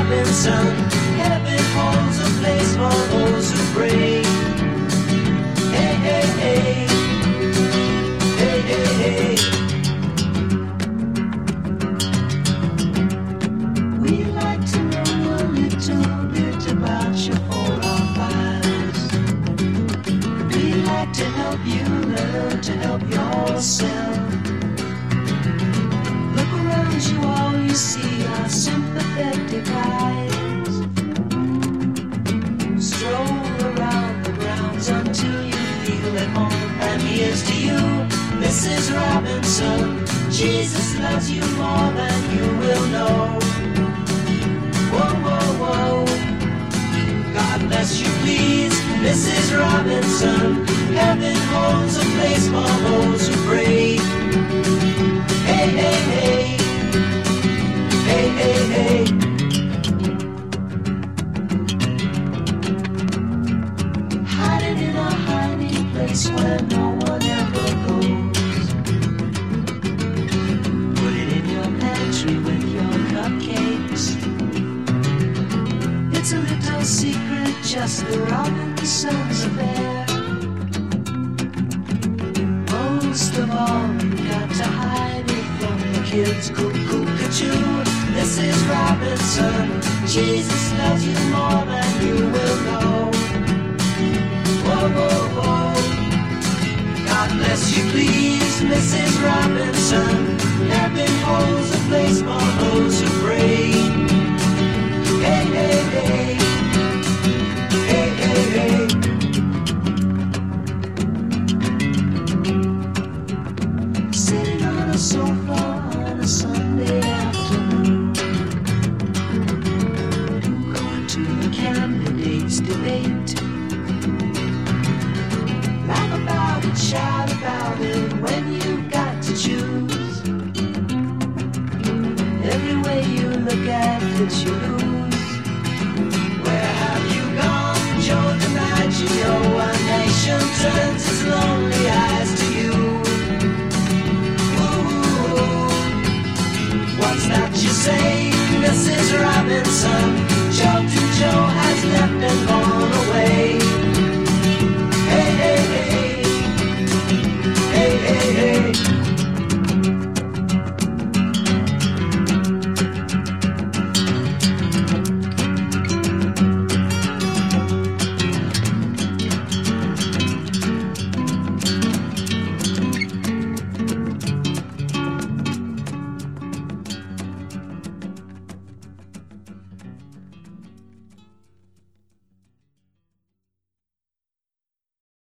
Robinson. Heaven holds a place for those who pray. Hey, hey, hey. Hey, hey, hey. We'd like to know a little bit about your 405s. We'd like to help you learn to help yourself. Look around you, all you see are sympathetic eyes. Stroll around the grounds until you feel at home. And here's to you, Mrs. Robinson. Jesus loves you more than you will know. Whoa, whoa, whoa. God bless you, please, Mrs. Robinson. Heaven holds a place for those who pray. Hey, hey, hey. Hey, hey, hey. Hiding in a hiding place where no one ever goes. Put it in your pantry with your cupcakes. It's a little secret, just the Robinsons affair. Most of all, you got to hide it from the kids. Cuckoo-ca-choo, Mrs. Robinson. Jesus loves you more than you will know. Whoa, whoa, whoa. God bless you, please, Mrs. Robinson. Heaven holds a place for those who pray. Hey, hey, hey. Hey, hey, hey. Sitting on a sofa on a Sunday afternoon, going to the candidates' debate. Laugh about it, shout about it when you've got to choose. Every way you look at it, you lose. Where have you gone, Joe DiMaggio? A nation turns its lonely eyes to you. Ooh, what's that you say, Mrs. Robinson?